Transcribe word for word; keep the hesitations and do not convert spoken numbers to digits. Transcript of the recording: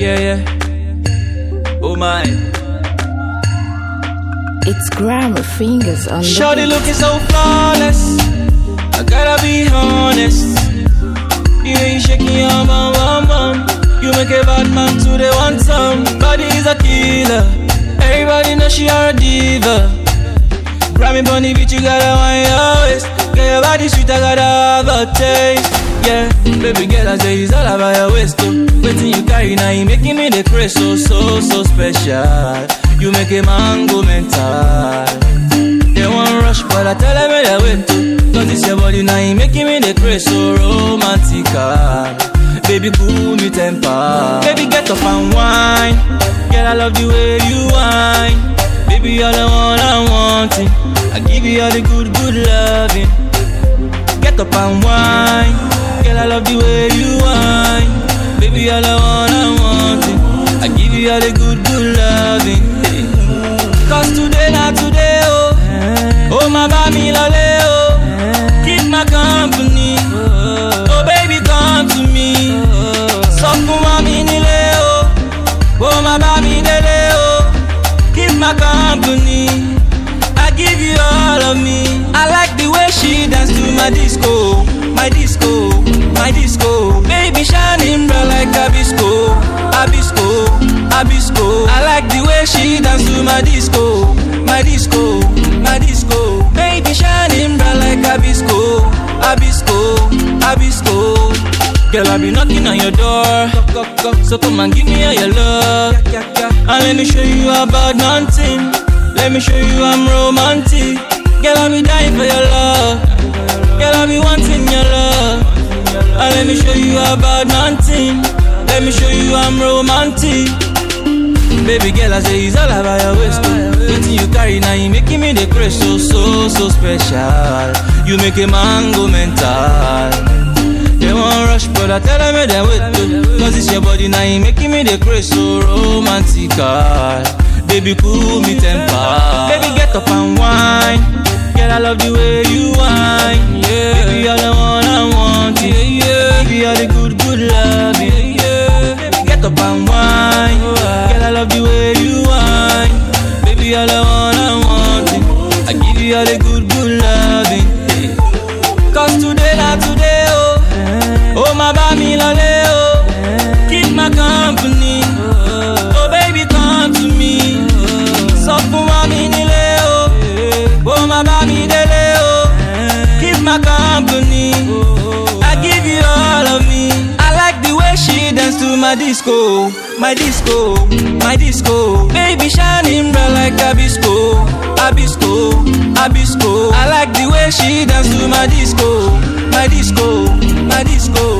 Yeah, yeah. Oh my. It's grammar fingers on the Shorty beat. looking so flawless. I gotta be honest. You ain't shaking your bum bum bum. You make a bad man to the one some. Body is a killer. Everybody know she are a diva. Grab me bunny bitch, you gotta want your waist. Get your body sweet, I gotta have a taste. Yeah, baby girl, I say it's all about your waist too. Waiting you carry now, you making me the craze so, so, so special. You make a man go mental. They want rush, but I tell them where they wait to. Cause it's your body now, you making me the craze so romantical. Baby, cool me temper. Baby, get up and wine. Girl, I love the way you whine. Baby, you're the one I'm wanting. I give you all the good, good loving. Get up and wine. Girl, I love the way you whine. Baby, you're the one I'm wanting. I give you all the good, good loving. Cause today, not today, oh. Oh, my baby, lole, oh. Keep my company. Oh, baby, come to me. So, come me nile, oh. Oh, my baby, dele, oh. Keep my company. I give you all of me. I like the way she dance to my disco. My disco, my disco. Baby shining bright like Abisco. Abisco, Abisco. I like the way she dance to my disco. My disco, my disco. Baby shining bright like Abisco. Abisco, Abisco. Girl, I be knocking on your door. So come and give me all your love. And let me show you about nothing. Let me show you I'm romantic. Girl, I be dying for your love. Girl, I be wanting your love. And let me show you about nothing. Let me show you I'm romantic. Baby girl, I say it's all about your waist. Waiting you carry now, you making me the craze so, so, so special. You make a man go mental. They won't rush, but I tell them where they wait to. Cause it's your body now, you making me the craze so romantical. Baby, cool me temper. Baby, get up and wine. Girl, I love the way you whine. Yeah. Baby, you're the one I want. Yeah, yeah. Baby, you're the good, good love. Yeah, yeah. Baby, get up and wine. Girl, I love the way you whine. Baby, you're the one I want. I give you all the good, good loving. Yeah. Cause today, not today, oh. Oh, my baby, lole, oh. Keep my company. Oh, baby, come to me. So, for me, nile, oh. Oh, my baby, dele, oh. Keep my company. I give you all of me. I like the way she dance to my disco. My disco, my disco. Baby shining bright like Abisco. Abisco, Abisco. I like the way she dance to my disco. My disco, my disco.